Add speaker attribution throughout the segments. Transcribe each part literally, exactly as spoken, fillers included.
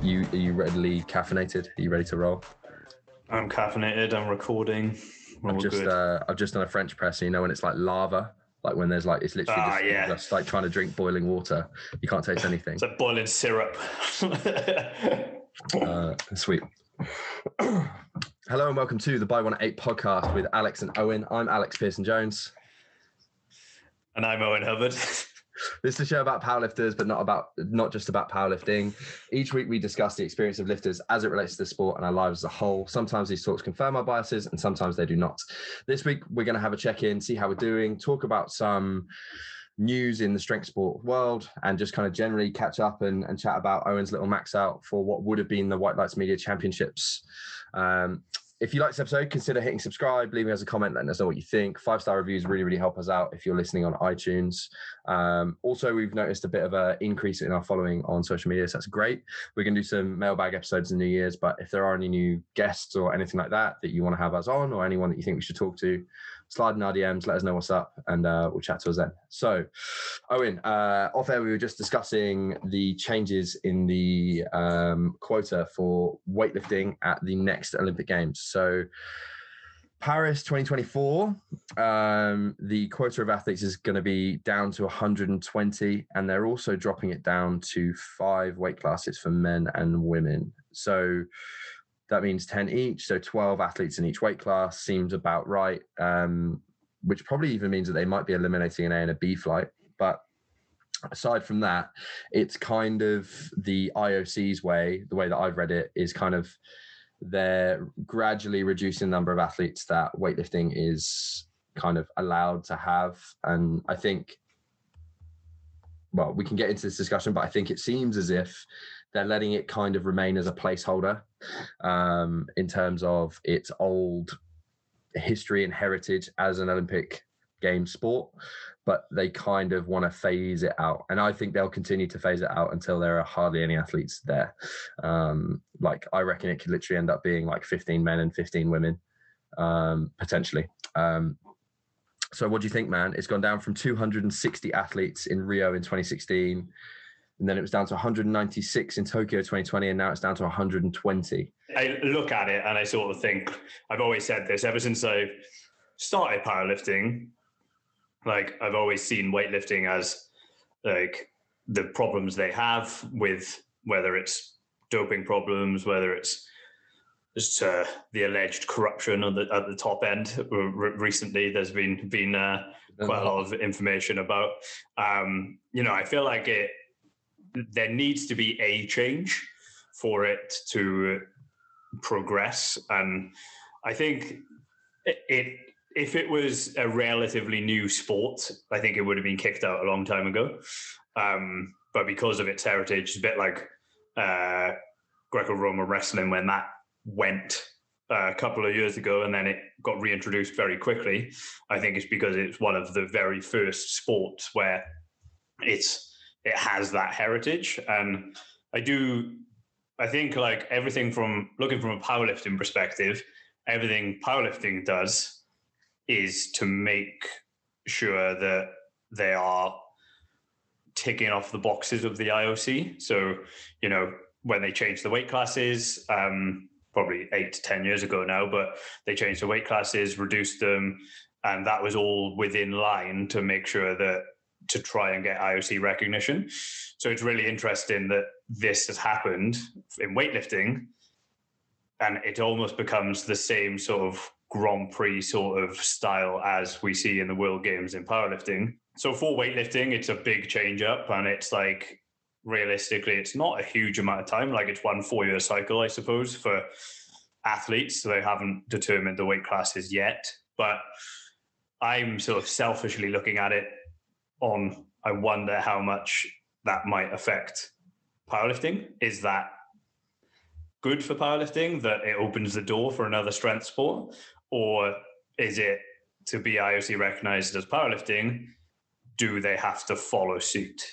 Speaker 1: you are you readily caffeinated? Are you ready to roll?
Speaker 2: I'm caffeinated. I'm recording.
Speaker 1: I've just uh, I've just done a French press. And you know when it's like lava, like when there's like it's literally
Speaker 2: ah,
Speaker 1: just,
Speaker 2: yeah.
Speaker 1: just like trying to drink boiling water. You can't taste anything.
Speaker 2: It's like boiling syrup.
Speaker 1: uh, sweet. Hello and welcome to the Buy One at Eight podcast with Alex and Owen. I'm Alex Pearson Jones,
Speaker 2: and I'm Owen Hubbard.
Speaker 1: This is a show about powerlifters, but not about not just about powerlifting. Each week we discuss the experience of lifters as it relates to the sport and our lives as a whole. Sometimes these talks confirm our biases and sometimes they do not. This week we're going to have a check-in, see how we're doing, talk about some news in the strength sport world, and just kind of generally catch up and, and chat about Owen's little max out for what would have been the White Lights Media Championships. Um, If you like this episode, consider hitting subscribe, leaving us a comment, letting us know what you think. Five-star reviews really, really help us out if you're listening on iTunes. Um, also, we've noticed a bit of an increase in our following on social media, so that's great. We're going to do some mailbag episodes in New Year's, but if there are any new guests or anything like that that you want to have us on, or anyone that you think we should talk to, slide in our D Ms, let us know what's up, and uh, we'll chat to us then. So, Owen, uh, off air, we were just discussing the changes in the um, quota for weightlifting at the next Olympic Games. So, Paris twenty twenty-four, um, the quota of athletes is going to be down to one hundred twenty, and they're also dropping it down to five weight classes for men and women. So, that means ten each, so twelve athletes in each weight class seems about right, um, which probably even means that they might be eliminating an A and a B flight. But aside from that, it's kind of the I O C's way, the way that I've read it, is kind of they're gradually reducing the number of athletes that weightlifting is kind of allowed to have. And I think, well, we can get into this discussion, but I think it seems as if they're letting it kind of remain as a placeholder um, in terms of its old history and heritage as an Olympic Games sport, but they kind of want to phase it out. And I think they'll continue to phase it out until there are hardly any athletes there. Um, like, I reckon it could literally end up being like fifteen men and fifteen women, um, potentially. Um, so what do you think, man? It's gone down from two hundred sixty athletes in Rio in twenty sixteen, and then it was down to one hundred ninety-six in Tokyo twenty twenty, and now it's down to one hundred twenty.
Speaker 2: I look at it and I sort of think, I've always said this, ever since I started powerlifting, like, I've always seen weightlifting as like the problems they have with, whether it's doping problems, whether it's just uh, the alleged corruption at the, at the top end. R- recently, there's been been uh, quite a lot of information about. Um, you know, I feel like it. There needs to be a change for it to progress, and I think it, it if it was a relatively new sport, I think it would have been kicked out a long time ago. Um, but because of its heritage, it's a bit like uh, Greco-Roman wrestling when that went uh, a couple of years ago and then it got reintroduced very quickly. I think it's because it's one of the very first sports where it's it has that heritage. And I do, I think like everything from looking from a powerlifting perspective, everything powerlifting does is to make sure that they are ticking off the boxes of the I O C. So, you know, when they changed the weight classes, um, probably eight to ten years ago now, but they changed the weight classes, reduced them, and that was all within line to make sure that to try and get I O C recognition. So it's really interesting that this has happened in weightlifting, and it almost becomes the same sort of Grand Prix sort of style as we see in the World Games in powerlifting. So for weightlifting, it's a big change up, and it's like, realistically, it's not a huge amount of time. Like, it's one four-year cycle, I suppose, for athletes. So they haven't determined the weight classes yet. But I'm sort of selfishly looking at it on, I wonder how much that might affect powerlifting. Is that good for powerlifting, that it opens the door for another strength sport? Or is it, to be I O C recognized as powerlifting, do they have to follow suit?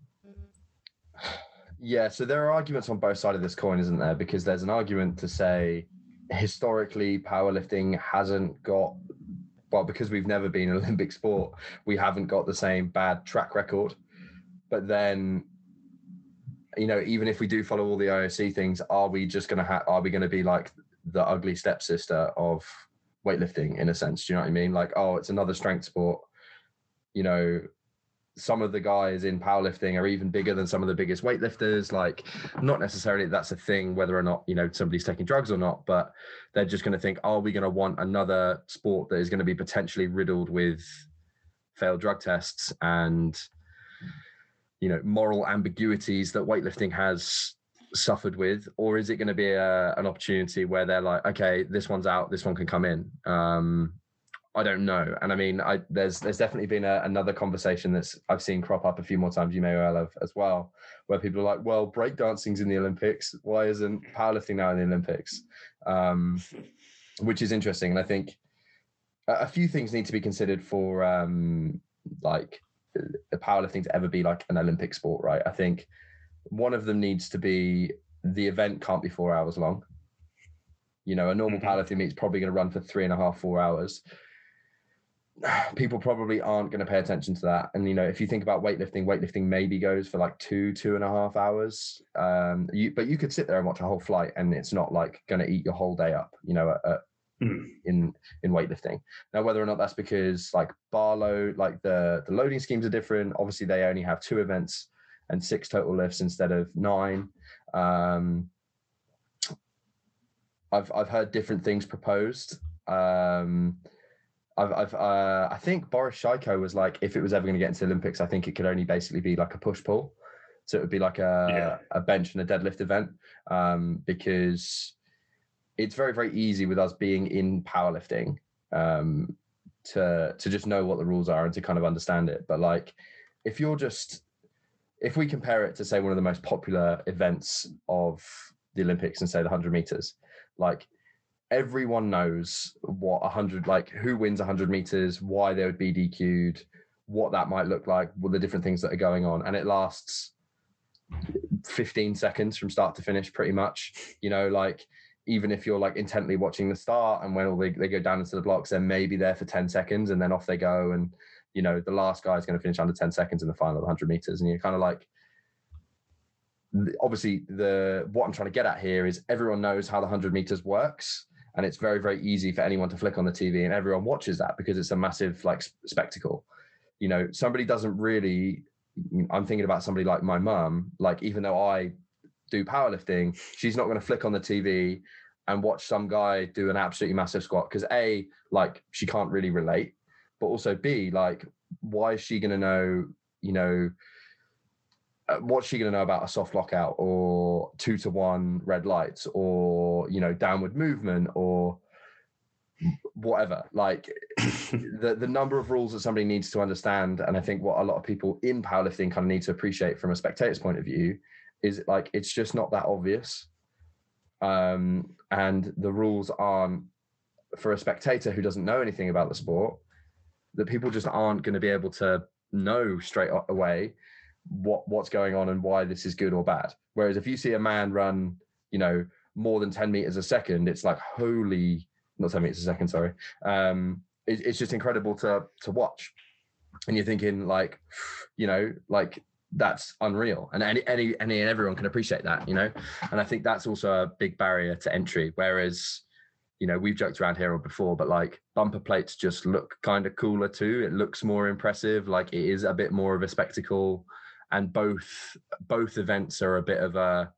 Speaker 1: Yeah, so there are arguments on both sides of this coin, isn't there? Because there's an argument to say historically powerlifting hasn't got, well, because we've never been an Olympic sport, we haven't got the same bad track record. But then you know, even if we do follow all the I O C things, are we just going to have, are we going to be like the ugly stepsister of weightlifting in a sense? Do you know what I mean? Like, oh, it's another strength sport. You know, some of the guys in powerlifting are even bigger than some of the biggest weightlifters. Like, not necessarily that's a thing, whether or not, you know, somebody's taking drugs or not, but they're just going to think, are we going to want another sport that is going to be potentially riddled with failed drug tests and, you know, moral ambiguities that weightlifting has suffered with? Or is it going to be a, an opportunity where they're like, okay, this one's out, this one can come in? Um, I don't know. And I mean, I, there's there's definitely been a, another conversation that's I've seen crop up a few more times, you may well have as well, where people are like, well, breakdancing's in the Olympics. Why isn't powerlifting now in the Olympics? Um, which is interesting. And I think a, a few things need to be considered for um, like powerlifting to ever be like an Olympic sport, right? I think one of them needs to be the event can't be four hours long. You know, a normal mm-hmm. powerlifting meet's probably going to run for three and a half, four hours. People probably aren't going to pay attention to that. And, you know, if you think about weightlifting, weightlifting maybe goes for like two, two and a half hours. Um, you, but you could sit there and watch a whole flight and it's not like going to eat your whole day up, you know, at, at, mm. in, in weightlifting. Now, whether or not that's because like bar load, like the, the loading schemes are different. Obviously they only have two events and six total lifts instead of nine. Um, I've, I've heard different things proposed. Um, I've, I've, uh, I think Boris Shaiko was like, if it was ever going to get into the Olympics, I think it could only basically be like a push pull. So it would be like a, yeah. a bench and a deadlift event, um, because it's very, very easy with us being in powerlifting um, to, to just know what the rules are and to kind of understand it. But like, if you're just, if we compare it to say one of the most popular events of the Olympics and say the hundred meters, like, everyone knows what a hundred, like who wins a hundred meters, why they would be D Q'd, what that might look like, what the different things that are going on. And it lasts fifteen seconds from start to finish, pretty much. You know, like even if you're like intently watching the start and when all they, they go down into the blocks, they're maybe there for ten seconds and then off they go. And, you know, the last guy is going to finish under ten seconds in the final of the hundred meters. And you're kind of like, obviously the, what I'm trying to get at here is everyone knows how the hundred meters works. And it's very, very easy for anyone to flick on the T V and everyone watches that because it's a massive like spectacle. You know, somebody doesn't really, I'm thinking about somebody like my mum, like even though I do powerlifting, she's not going to flick on the T V and watch some guy do an absolutely massive squat because A, like she can't really relate, but also B, like why is she going to know, you know, Uh, what's she going to know about a soft lockout or two to one red lights or, you know, downward movement or whatever? Like the, the number of rules that somebody needs to understand. And I think what a lot of people in powerlifting kind of need to appreciate from a spectator's point of view is like, it's just not that obvious. Um, and the rules aren't, for a spectator who doesn't know anything about the sport, that people just aren't going to be able to know straight away what what's going on and why this is good or bad. Whereas if you see a man run, you know, more than ten meters a second, it's like, holy, not ten meters a second, sorry. Um, it, it's just incredible to to watch. And you're thinking like, you know, like that's unreal. And any, any, any and everyone can appreciate that, you know? And I think that's also a big barrier to entry. Whereas, you know, we've joked around here before, but like bumper plates just look kind of cooler too. It looks more impressive. Like it is a bit more of a spectacle. And both both events are a bit of a,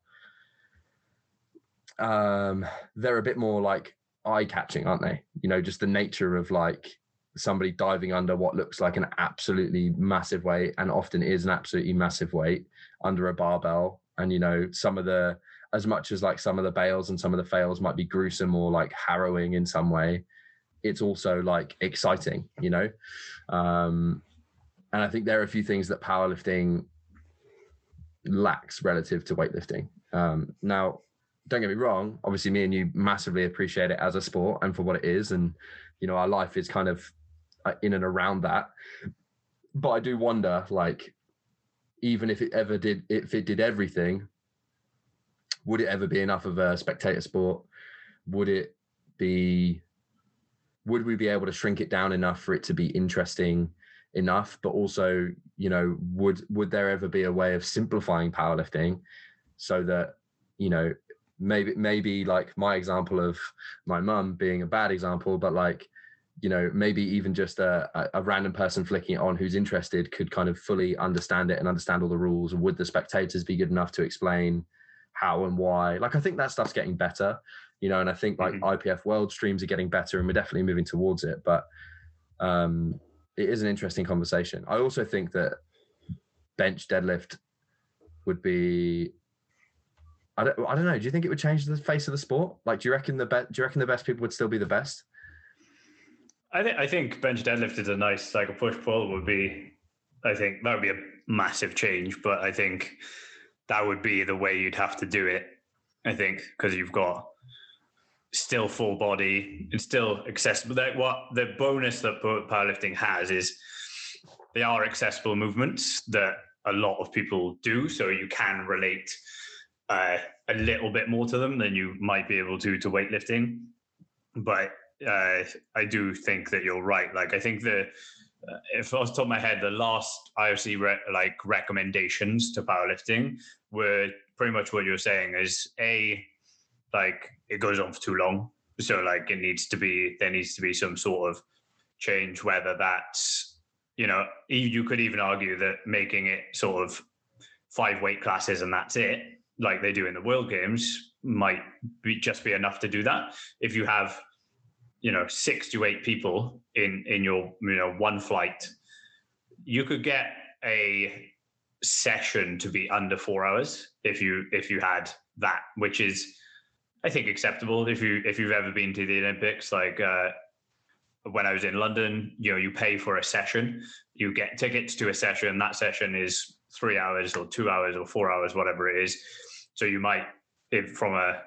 Speaker 1: um, they're a bit more like eye-catching, aren't they? You know, just the nature of like somebody diving under what looks like an absolutely massive weight and often is an absolutely massive weight under a barbell. And, you know, some of the, as much as like some of the bails and some of the fails might be gruesome or like harrowing in some way, it's also like exciting, you know? Um, and I think there are a few things that powerlifting lacks relative to weightlifting. Um, now, don't get me wrong, obviously me and you massively appreciate it as a sport and for what it is. And, you know, our life is kind of in and around that. But I do wonder, like, even if it ever did, if it did everything, would it ever be enough of a spectator sport? Would it be, would we be able to shrink it down enough for it to be interesting enough? But also, you know, would would there ever be a way of simplifying powerlifting so that, you know, maybe maybe like my example of my mum being a bad example, but like, you know, maybe even just a, a random person flicking it on who's interested could kind of fully understand it and understand all the rules. And would the spectators be good enough to explain how and why? Like, I think that stuff's getting better, you know, and I think like mm-hmm. I P F World streams are getting better and we're definitely moving towards it. But um, it is an interesting conversation. I also think that bench deadlift would be, I don't, I don't know. Do you think it would change the face of the sport? Like, do you reckon the be- do you reckon the best people would still be the best?
Speaker 2: I think I think bench deadlift is a nice, like a push pull would be. I think that would be a massive change, but I think that would be the way you'd have to do it. I think because you've got still full body, it's still accessible. That what the bonus that powerlifting has is they are accessible movements that a lot of people do, so you can relate uh, a little bit more to them than you might be able to to weightlifting. But uh, I do think that you're right. Like, I think the uh, if I was top of my head, the last I O C re- like recommendations to powerlifting were pretty much what you're saying. Is a like it goes on for too long, so like it needs to be there needs to be some sort of change. Whether that's, you know, you could even argue that making it sort of five weight classes and that's it, like they do in the World Games, might be just be enough to do that. If you have, you know, six to eight people in in your, you know, one flight, you could get a session to be under four hours if you if you had that, which is, I think, acceptable. If you if you've ever been to the Olympics, like uh, when I was in London, you know, you pay for a session, you get tickets to a session. That session is three hours or two hours or four hours, whatever it is. So you might, if from a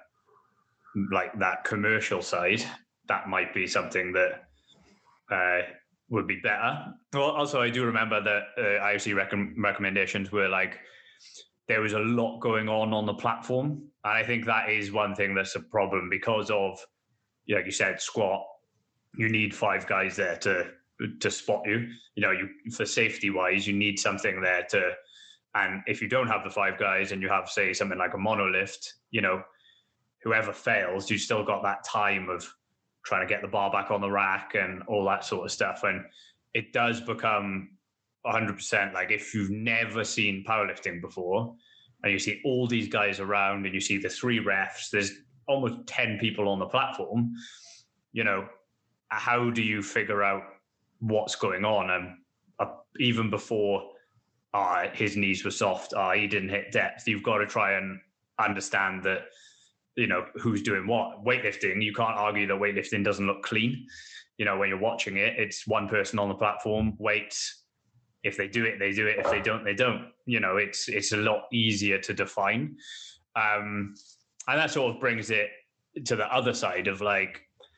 Speaker 2: like that commercial side, that might be something that uh, would be better. Well, also, I do remember that uh, I O C rec- recommendations were like, there was a lot going on on the platform. And I think that is one thing that's a problem because of, like you said, squat. You need five guys there to to spot you. You know, you for safety wise, you need something there to. And if you don't have the five guys and you have, say, something like a monolift, you know, whoever fails, you still got that time of trying to get the bar back on the rack and all that sort of stuff. And it does become one hundred percent like if you've never seen powerlifting before and you see all these guys around and you see the three refs, there's almost ten people on the platform, you know, how do you figure out what's going on? And uh, even before uh, his knees were soft, uh, he didn't hit depth, you've got to try and understand that, you know, who's doing what. Weightlifting, you can't argue that weightlifting doesn't look clean. You know, when you're watching it, it's one person on the platform, weights. If they do it, they do it. If they don't, they don't. You know, it's it's a lot easier to define. Um, and that sort of brings it to the other side of like,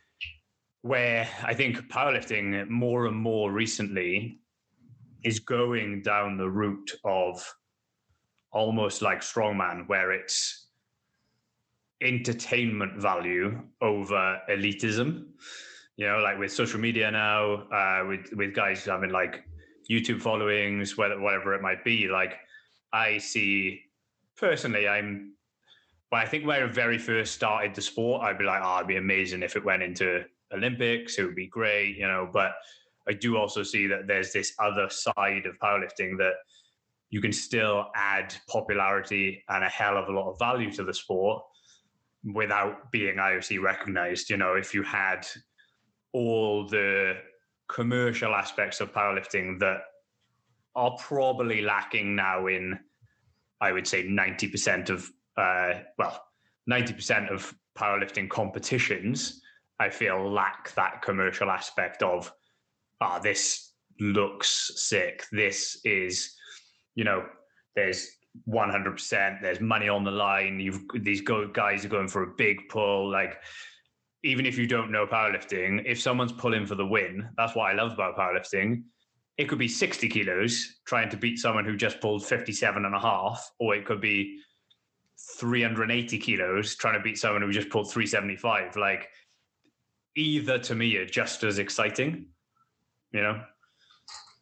Speaker 2: where I think powerlifting more and more recently is going down the route of almost like strongman, where it's entertainment value over elitism. You know, like with social media now, uh, with with guys having like YouTube followings, whether whatever it might be. Like I see personally, I'm. When I think when I very first started the sport, I'd be like, oh, it'd be amazing if it went into Olympics. It would be great, you know. But I do also see that there's this other side of powerlifting that you can still add popularity and a hell of a lot of value to the sport without being I O C recognized. You know, if you had all the commercial aspects of powerlifting that are probably lacking now in, I would say, ninety percent of, uh, well, ninety percent of powerlifting competitions, I feel lack that commercial aspect of, ah, oh, this looks sick. This is, you know, there's one hundred percent, there's money on the line. You've these go, guys are going for a big pull. Like, even if you don't know powerlifting, if someone's pulling for the win, that's what I love about powerlifting. It could be sixty kilos trying to beat someone who just pulled fifty-seven and a half, or it could be three hundred eighty kilos trying to beat someone who just pulled three seventy-five. Like, either to me are just as exciting, you know?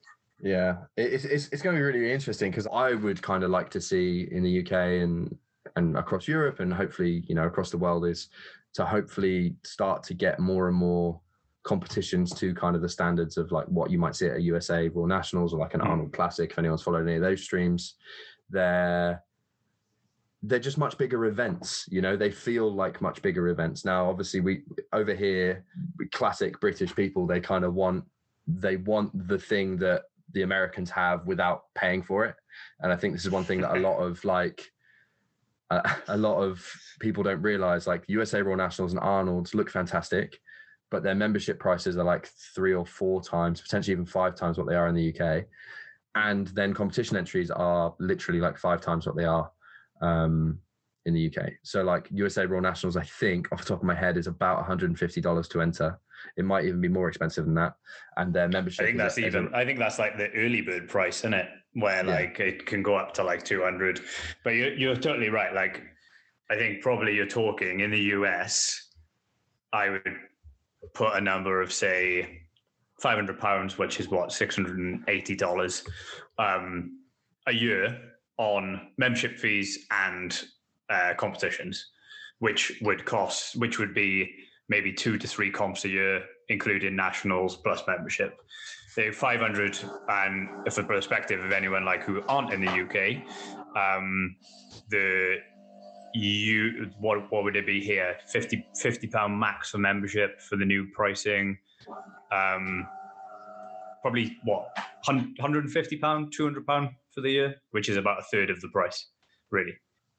Speaker 1: Yeah, it's it's, it's going to be really interesting because I would kind of like to see in the U K and and across Europe and hopefully, you know, across the world is to hopefully start to get more and more competitions to kind of the standards of like what you might see at a U S A Raw Nationals or like an mm. Arnold Classic. If anyone's followed any of those streams, they're they're just much bigger events. You know, they feel like much bigger events. Now, obviously, we over here, classic British people, they kind of want they want the thing that the Americans have without paying for it. And I think this is one thing that a lot of like uh, a lot of people don't realize. Like U S A Raw Nationals and Arnold's look fantastic, but their membership prices are like three or four times, potentially even five times what they are in the U K. And then competition entries are literally like five times what they are um, in the U K. So like U S A Raw Nationals, I think off the top of my head is about one hundred fifty dollars to enter. It might even be more expensive than that. And their membership.
Speaker 2: I think that's even, a, I think that's like the early bird price, isn't it? Where yeah. like it can go up to like two hundred, but you're, you're totally right. Like, I think probably you're talking in the U S, I would put a number of say five hundred pounds, which is what, six hundred eighty dollars um, a year on membership fees and uh, competitions, which would cost, which would be maybe two to three comps a year, including nationals plus membership. The five hundred, and for perspective of anyone like who aren't in the U K, um, the you what what would it be here? fifty pound max for membership for the new pricing. Um, probably what one hundred fifty pound, two hundred pound for the year, which is about a third of the price, really.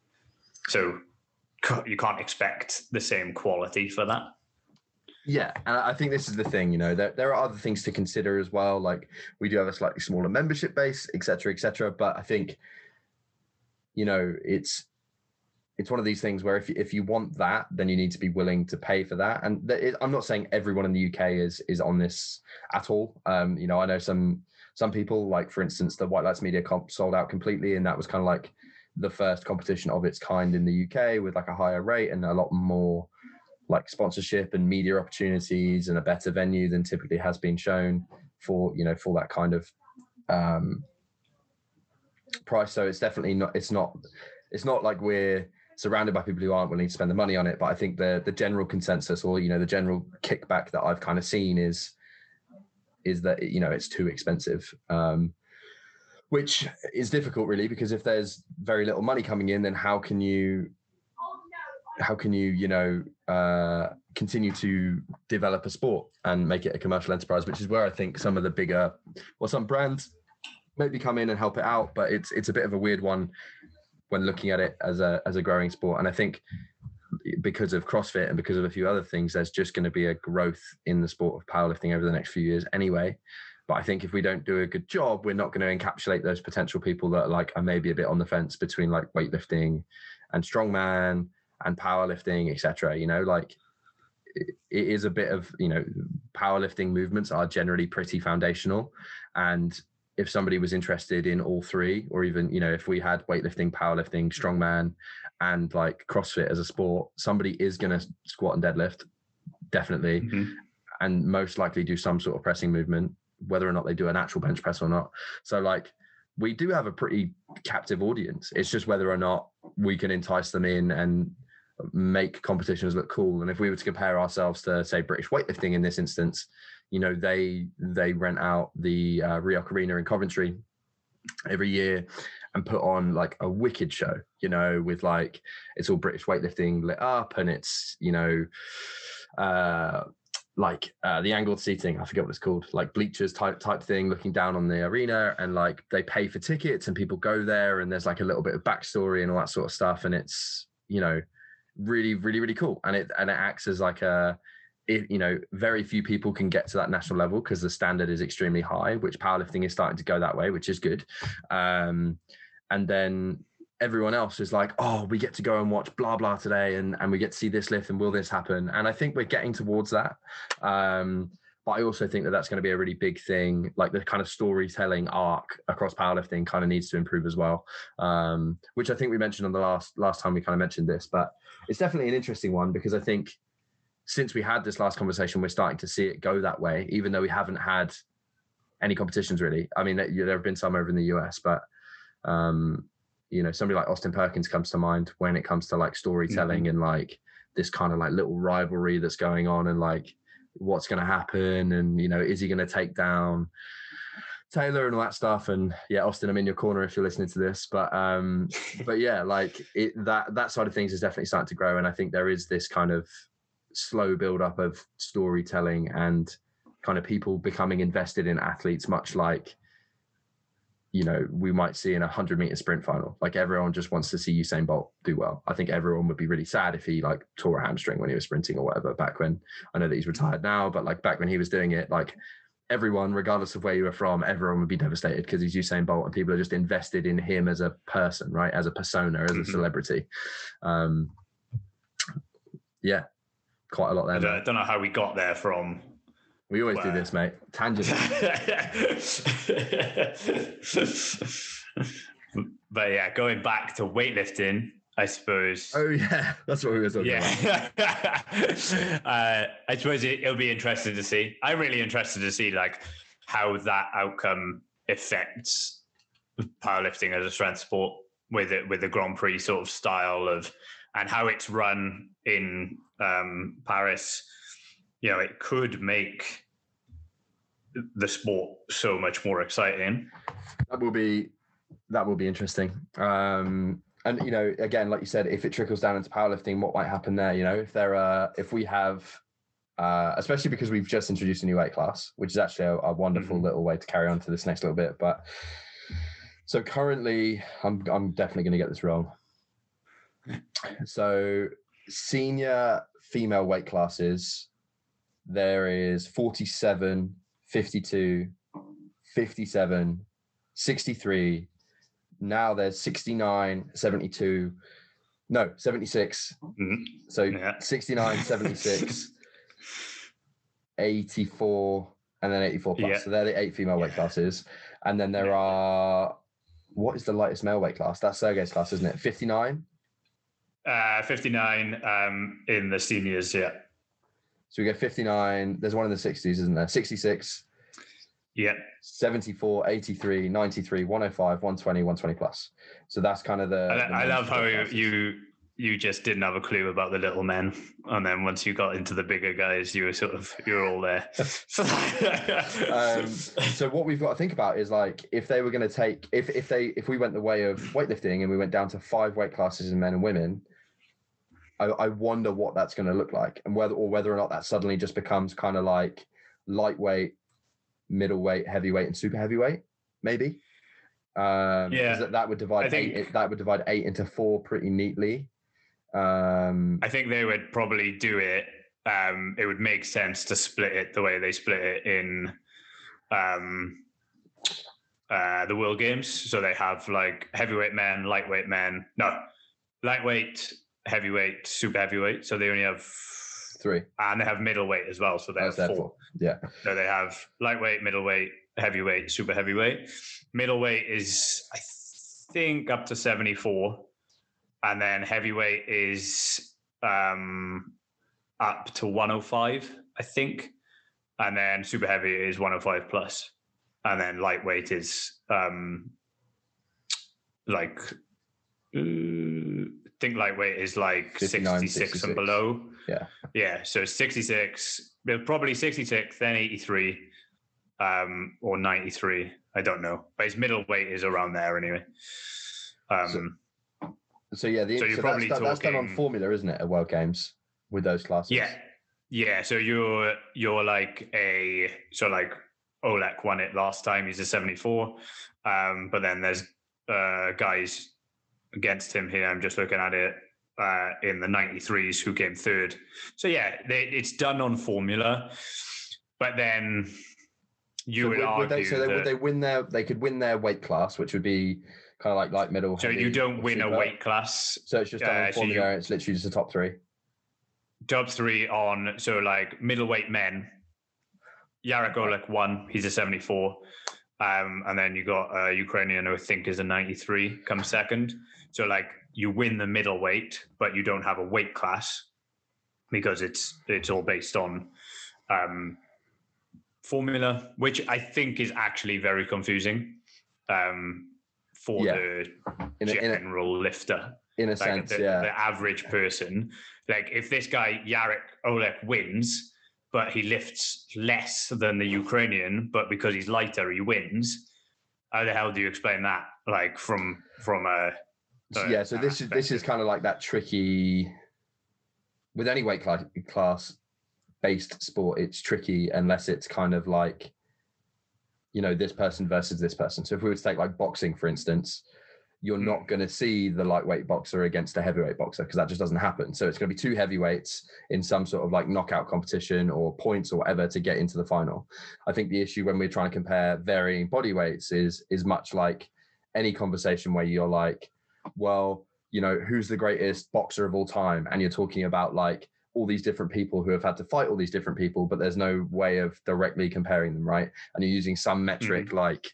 Speaker 2: So you can't expect the same quality for that.
Speaker 1: Yeah, and I think this is the thing, you know, there, there are other things to consider as well. Like we do have a slightly smaller membership base, et cetera, et cetera. But I think, you know, it's it's one of these things where if you, if you want that, then you need to be willing to pay for that. And it, I'm not saying everyone in the U K is is on this at all. Um, you know, I know some some people, like for instance, the White Lights Media comp sold out completely, and that was kind of like the first competition of its kind in the U K with like a higher rate and a lot more like sponsorship and media opportunities and a better venue than typically has been shown for, you know, for that kind of um, price. So it's definitely not, it's not, it's not like we're surrounded by people who aren't willing to spend the money on it. But I think the the general consensus, or, you know, the general kickback that I've kind of seen is, is that, you know, it's too expensive. Um, which is difficult really, because if there's very little money coming in, then how can you, how can you, you know, uh, continue to develop a sport and make it a commercial enterprise, which is where I think some of the bigger, well, some brands maybe come in and help it out, but it's it's a bit of a weird one when looking at it as a as a growing sport. And I think because of CrossFit and because of a few other things, there's just going to be a growth in the sport of powerlifting over the next few years anyway. But I think if we don't do a good job, we're not going to encapsulate those potential people that are like are maybe a bit on the fence between like weightlifting and strongman and powerlifting, et cetera. You know, like it, it is a bit of, you know, powerlifting movements are generally pretty foundational. And if somebody was interested in all three, or even, you know, if we had weightlifting, powerlifting, strongman, and like CrossFit as a sport, somebody is going to squat and deadlift, definitely. Mm-hmm. And most likely do some sort of pressing movement, whether or not they do an actual bench press or not. So like, we do have a pretty captive audience. It's just whether or not we can entice them in and make competitions look cool. And if we were to compare ourselves to, say, British weightlifting in this instance, you know, they they rent out the uh, Rioch Arena in Coventry every year and put on like a wicked show, you know, with like, it's all British weightlifting lit up, and it's, you know, uh, like uh, the angled seating, I forget what it's called, like bleachers type type thing, looking down on the arena, and like they pay for tickets and people go there, and there's like a little bit of backstory and all that sort of stuff, and it's, you know, really, really, really cool. And it and it acts as like a, it, you know, very few people can get to that national level because the standard is extremely high, which powerlifting is starting to go that way, which is good. Um, and then everyone else is like, oh, we get to go and watch blah, blah today, and, and we get to see this lift, and will this happen? And I think we're getting towards that. Um, but I also think that that's going to be a really big thing. Like the kind of storytelling arc across powerlifting kind of needs to improve as well, um, which I think we mentioned on the last last time we kind of mentioned this. But it's definitely an interesting one, because I think since we had this last conversation, we're starting to see it go that way, even though we haven't had any competitions really. I mean, there have been some over in the U S, but um, you know, somebody like Austin Perkins comes to mind when it comes to like storytelling mm-hmm. and like this kind of like little rivalry that's going on and like what's going to happen. And, you know, is he going to take down Taylor and all that stuff? And yeah, Austin, I'm in your corner if you're listening to this, but um but yeah, like it, that that side of things is definitely starting to grow, and I think there is this kind of slow build up of storytelling and kind of people becoming invested in athletes, much like, you know, we might see in a hundred meter sprint final. Like everyone just wants to see Usain Bolt do well. I think everyone would be really sad if he like tore a hamstring when he was sprinting or whatever back when, I know that he's retired now, but like back when he was doing it, like everyone, regardless of where you were from, everyone would be devastated because he's Usain Bolt and people are just invested in him as a person, right? As a persona, as a celebrity. Um, yeah, quite a lot there.
Speaker 2: I don't, I don't know how we got there from.
Speaker 1: We always where? do this, mate. Tangent.
Speaker 2: But yeah, going back to weightlifting, I suppose.
Speaker 1: Oh yeah, that's what we were talking
Speaker 2: yeah. about. uh, I suppose it, it'll be interesting to see. I'm really interested to see like how that outcome affects powerlifting as a strength sport with it, with the Grand Prix sort of style of, and how it's run in um, Paris. You know, it could make the sport so much more exciting.
Speaker 1: That will be that will be interesting. Um, And, you know, again, like you said, if it trickles down into powerlifting, what might happen there? You know, if there are, if we have, uh, especially because we've just introduced a new weight class, which is actually a, a wonderful mm-hmm. little way to carry on to this next little bit. But so currently, I'm I'm definitely going to get this wrong. So senior female weight classes, there is forty-seven, fifty-two, fifty-seven, sixty-three. Now there's sixty-nine, seventy-two, no, seventy-six. Mm-hmm. So yeah. sixty-nine, seventy-six, eighty-four, and then eighty-four plus. Yeah. So they're the eight female weight classes. And then there are, what is the lightest male weight class? That's Sergey's class, isn't it? fifty-nine?
Speaker 2: Uh, fifty-nine um, in the seniors, yeah.
Speaker 1: So we go fifty-nine. There's one in the sixties, isn't there? sixty-six.
Speaker 2: Yeah.
Speaker 1: seventy-four, eighty-three, ninety-three, one oh five, one twenty, one twenty plus. So that's kind of the.
Speaker 2: I,
Speaker 1: the
Speaker 2: I love how you you just didn't have a clue about the little men, and then once you got into the bigger guys, you were sort of you were all there.
Speaker 1: um, so what we've got to think about is like if they were going to take if if they if we went the way of weightlifting and we went down to five weight classes in men and women. I, I wonder what that's going to look like, and whether or whether or not that suddenly just becomes kind of like lightweight, middleweight, heavyweight, and super heavyweight, maybe. Um, yeah, that, that would divide think, eight. That would divide eight into four pretty neatly. Um,
Speaker 2: I think they would probably do it. Um, it would make sense to split it the way they split it in um, uh, the World Games. So they have like heavyweight men, lightweight men. No, lightweight, heavyweight, super heavyweight. So they only have
Speaker 1: three, and
Speaker 2: they have middleweight as well. So they have four. four.
Speaker 1: Yeah.
Speaker 2: So they have lightweight, middleweight, heavyweight, super heavyweight. Middleweight is, I think, up to seventy-four, and then heavyweight is um, up to one oh five, I think, and then super heavy is one oh five plus, and then lightweight is um, like. Uh, I think lightweight is like sixty-six, sixty-six and below.
Speaker 1: Yeah.
Speaker 2: Yeah. So sixty-six, probably sixty-six, then eighty-three, um, or ninety-three. I don't know. But his middleweight is around there anyway. Um,
Speaker 1: so, so yeah, the,
Speaker 2: so you're
Speaker 1: so
Speaker 2: probably
Speaker 1: that's,
Speaker 2: talking,
Speaker 1: that's done on formula, isn't it, at World Games with those classes?
Speaker 2: Yeah. Yeah. So you're you're like a so like Oleg won it last time. He's a seventy-four. Um, but then there's uh, guys against him here. I'm just looking at it uh, in the ninety-threes who came third. So yeah, they, it's done on formula, but then you
Speaker 1: so
Speaker 2: would,
Speaker 1: would
Speaker 2: argue
Speaker 1: would they, so they,
Speaker 2: that,
Speaker 1: would they win their, they could win their weight class, which would be kind of like light, middle.
Speaker 2: So you don't win super. a weight class.
Speaker 1: So it's just done on
Speaker 2: uh,
Speaker 1: formula.
Speaker 2: So you,
Speaker 1: it's literally just the top three.
Speaker 2: Top three on, so like middleweight men, Yarek Oleg won, he's a seventy-four. Um, and then you got a Ukrainian who I think is a ninety-three, comes second. So like you win the middleweight, but you don't have a weight class because it's it's all based on um, formula, which I think is actually very confusing. Um, for
Speaker 1: Yeah.
Speaker 2: the
Speaker 1: In a, in a,
Speaker 2: general lifter.
Speaker 1: in a
Speaker 2: Like
Speaker 1: sense,
Speaker 2: the,
Speaker 1: yeah.
Speaker 2: the average person. Like if this guy Yarek Olek wins, but he lifts less than the Ukrainian, but because he's lighter, he wins. How the hell do you explain that? Like from from a, a
Speaker 1: yeah. So this is this is kind of like that tricky. With any weight class class based sport, it's tricky unless it's kind of like, you know, this person versus this person. So if we were to take like boxing, for instance, you're
Speaker 2: Mm.
Speaker 1: not going to see the lightweight boxer against a heavyweight boxer because that just doesn't happen. So it's going to be two heavyweights in some sort of like knockout competition or points or whatever to get into the final. I think the issue when we're trying to compare varying body weights is is much like any conversation where you're like, well, you know, who's the greatest boxer of all time? And you're talking about like all these different people who have had to fight all these different people, but there's no way of directly comparing them, right? And you're using some metric mm-hmm. like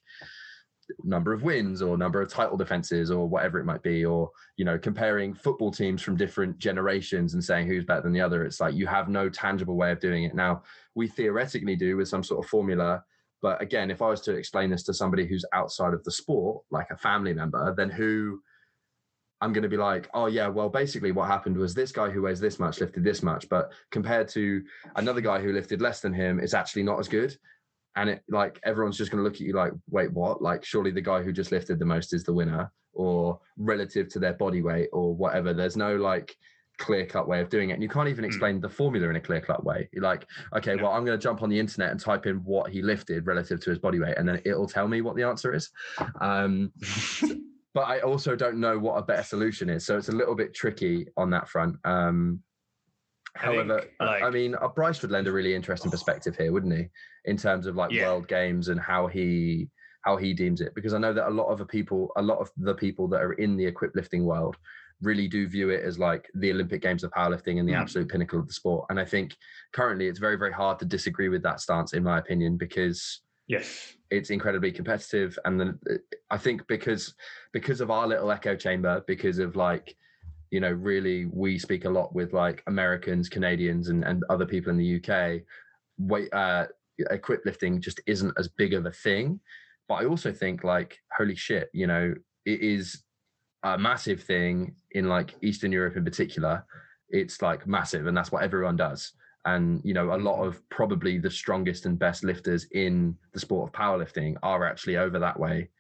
Speaker 1: number of wins or number of title defenses or whatever it might be, or, you know, comparing football teams from different generations and saying who's better than the other. It's like you have no tangible way of doing it. Now, we theoretically do with some sort of formula. But again, if I was to explain this to somebody who's outside of the sport, like a family member, then who I'm going to be like, oh yeah, well, basically what happened was this guy who weighs this much lifted this much, but compared to another guy who lifted less than him, it's actually not as good. And it like, everyone's just going to look at you like, wait, what? Like, surely the guy who just lifted the most is the winner, or relative to their body weight or whatever. There's no like clear cut way of doing it. And you can't even explain mm. the formula in a clear cut way. You're like, okay, yeah. well, I'm going to jump on the internet and type in what he lifted relative to his body weight, and then it'll tell me what the answer is. Um, but I also don't know what a better solution is. So it's a little bit tricky on that front. Um, I However, think, like, I mean, uh, Bryce would lend a really interesting perspective here, wouldn't he? In terms of like yeah. world games and how he how he deems it, because I know that a lot of the people, a lot of the people that are in the equipped lifting world, really do view it as like the Olympic Games of powerlifting and the mm. absolute pinnacle of the sport. And I think currently it's very, very hard to disagree with that stance, in my opinion, because
Speaker 2: yes,
Speaker 1: it's incredibly competitive. And then I think because because of our little echo chamber, because of like, you know, really we speak a lot with like Americans, Canadians, and, and other people in the U K. Weight uh, equipped lifting just isn't as big of a thing. But I also think like, holy shit, you know, it is a massive thing in like Eastern Europe in particular. It's like massive, and that's what everyone does. And, you know, a lot of probably the strongest and best lifters in the sport of powerlifting are actually over that way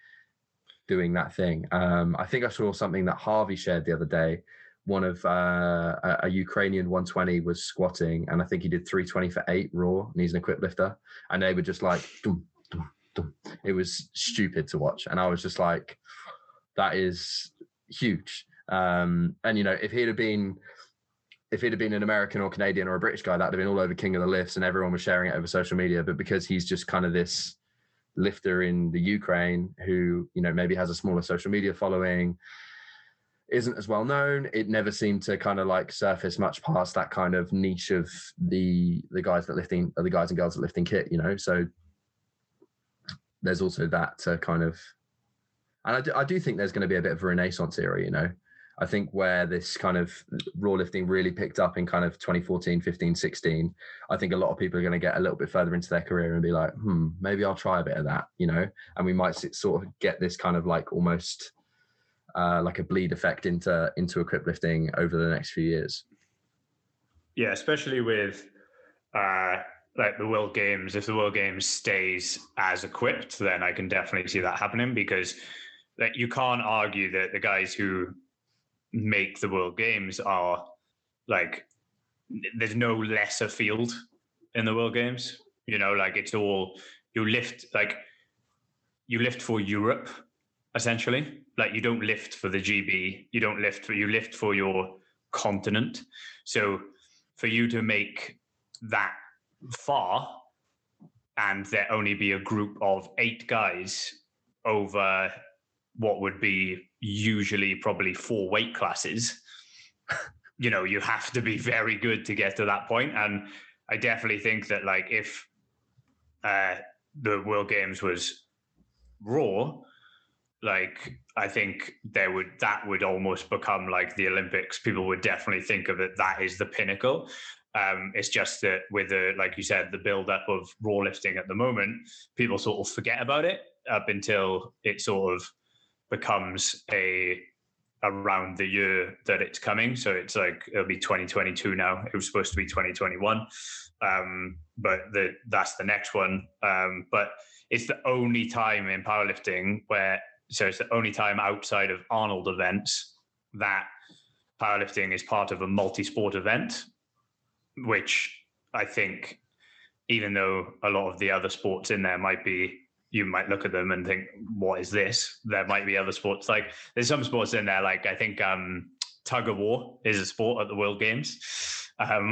Speaker 1: doing that thing. Um, I think I saw something that Harvey shared the other day. One of uh, a, a Ukrainian one twenty was squatting, and I think he did three twenty for eight raw, and he's an equipped lifter. And they were just like, dum, dum, dum. It was stupid to watch. And I was just like, that is huge. Um, and, you know, if he'd have been, if he'd have been an American or Canadian or a British guy, that'd have been all over King of the Lifts and everyone was sharing it over social media. But because he's just kind of this lifter in the Ukraine who, you know, maybe has a smaller social media following, isn't as well known, it never seemed to kind of like surface much past that kind of niche of the the guys that lifting, or the guys and girls that lifting kit, you know. So there's also that to kind of, and I do, I do think there's going to be a bit of a renaissance era, you know. I think where this kind of raw lifting really picked up in kind of twenty fourteen, fifteen, sixteen, I think a lot of people are going to get a little bit further into their career and be like, hmm, maybe I'll try a bit of that, you know. And we might sort of get this kind of like almost uh, like a bleed effect into into equipped lifting over the next few years.
Speaker 2: Yeah, especially with uh, like the World Games. If the World Games stays as equipped, then I can definitely see that happening, because like, you can't argue that the guys who make the World Games are like, there's no lesser field in the World Games. You know, like it's all, you lift, like you lift for Europe, essentially. Like you don't lift for the G B, you don't lift for, you lift for your continent. So for you to make that far and there only be a group of eight guys over what would be usually probably four weight classes, you know, you have to be very good to get to that point. And I definitely think that like if uh, the World Games was raw, like I think there would, that would almost become like the Olympics. People would definitely think of it, that is the pinnacle. Um, it's just that with the, like you said, the build up of raw lifting at the moment, people sort of forget about it up until it sort of becomes a around the year that it's coming. So it's like, it'll be twenty twenty-two now. It was supposed to be twenty twenty-one. Um, but the, that's the next one. Um, but it's the only time in powerlifting where, so it's the only time outside of Arnold events that powerlifting is part of a multi-sport event, which I think, even though a lot of the other sports in there might be, you might look at them and think, what is this? There might be other sports. Like there's some sports in there, like I think um, tug of war is a sport at the World Games. Um,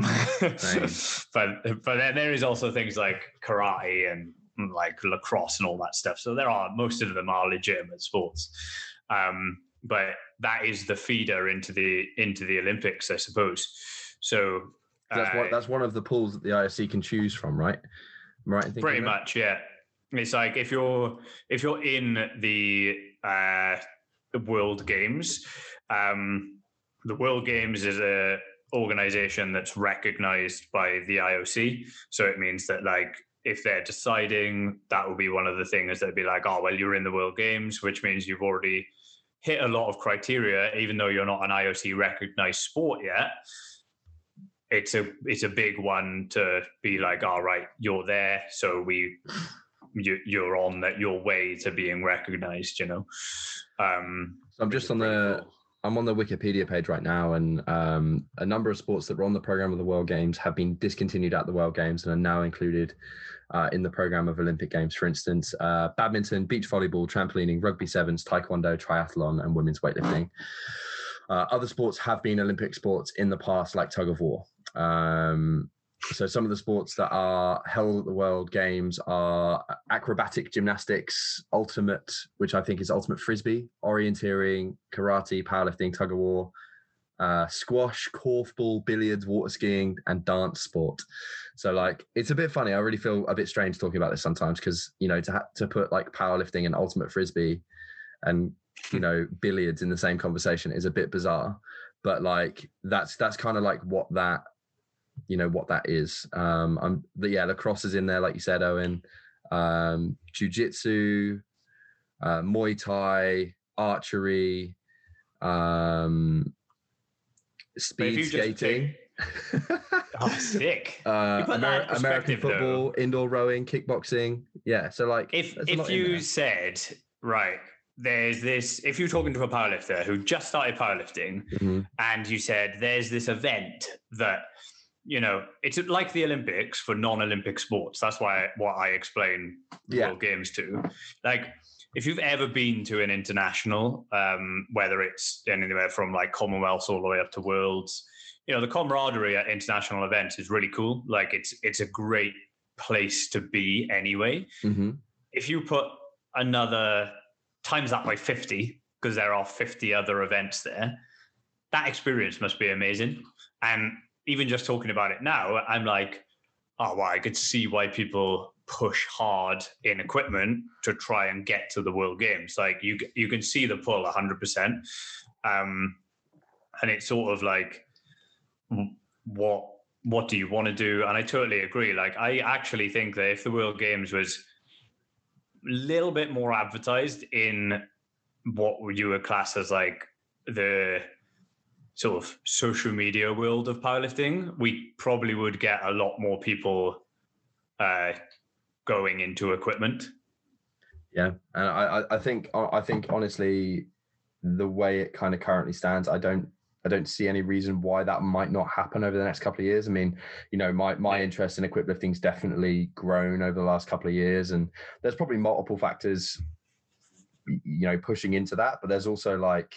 Speaker 2: but but then there is also things like karate and like lacrosse and all that stuff. So there are, most of them are legitimate sports. Um, but that is the feeder into the into the Olympics, I suppose. So
Speaker 1: that's
Speaker 2: uh,
Speaker 1: what that's one of the pools that the I O C can choose from, right? Am I right in thinking
Speaker 2: pretty
Speaker 1: that?
Speaker 2: much, yeah. It's like if you're if you're in the uh, World Games, um, the World Games is a organization that's recognized by the I O C. So it means that like if they're deciding, that will be one of the things that'd be like, oh well, you're in the World Games, which means you've already hit a lot of criteria, even though you're not an I O C recognized sport yet. It's a it's a big one to be like, all right, you're there, so we. You, you're on that your way to being recognized, you know. Um,
Speaker 1: so I'm just on the cool. I'm on the Wikipedia page right now, and um, a number of sports that were on the program of the World Games have been discontinued at the World Games and are now included uh, in the program of Olympic Games. For instance, uh, badminton, beach volleyball, trampolining, rugby sevens, taekwondo, triathlon, and women's weightlifting. Uh, other sports have been Olympic sports in the past, like tug of war. Um, So some of the sports that are held at the World Games are acrobatic gymnastics, ultimate, which I think is ultimate frisbee, orienteering, karate, powerlifting, tug of war, uh, squash, korfball, billiards, water skiing, and dance sport. So like, it's a bit funny. I really feel a bit strange talking about this sometimes because, you know, to ha- to put like powerlifting and ultimate frisbee and, you know, billiards in the same conversation is a bit bizarre. But like, that's that's kind of like what that, you know, what that is. Um, I'm the, yeah, lacrosse is in there, like you said, Owen, um, jiu-jitsu, uh, Muay Thai, archery, um, speed skating.
Speaker 2: Pick... oh, sick.
Speaker 1: uh, Amer- American football, though. Indoor rowing, kickboxing. Yeah. So like,
Speaker 2: if, if you said, right, there's this, if you're talking to a powerlifter who just started powerlifting mm-hmm. and you said, there's this event that, you know, it's like the Olympics for non-Olympic sports. That's why what I explain yeah. World Games to. Like, if you've ever been to an international, um, whether it's anywhere from like Commonwealths all the way up to Worlds, you know, the camaraderie at international events is really cool. Like, it's it's a great place to be anyway. Mm-hmm. If you put another times that by fifty, because there are fifty other events there, that experience must be amazing. And even just talking about it now, I'm like, oh, wow, I could see why people push hard in equipment to try and get to the World Games. Like you, you can see the pull one hundred percent. Um, and it's sort of like, what, what do you want to do? And I totally agree. Like, I actually think that if the World Games was a little bit more advertised in what you would class as like the sort of social media world of powerlifting, we probably would get a lot more people uh, going into equipment.
Speaker 1: Yeah, and I, I think I think honestly, the way it kind of currently stands, I don't I don't see any reason why that might not happen over the next couple of years. I mean, you know, my my interest in equip lifting's definitely grown over the last couple of years, and there's probably multiple factors, you know, pushing into that. But there's also like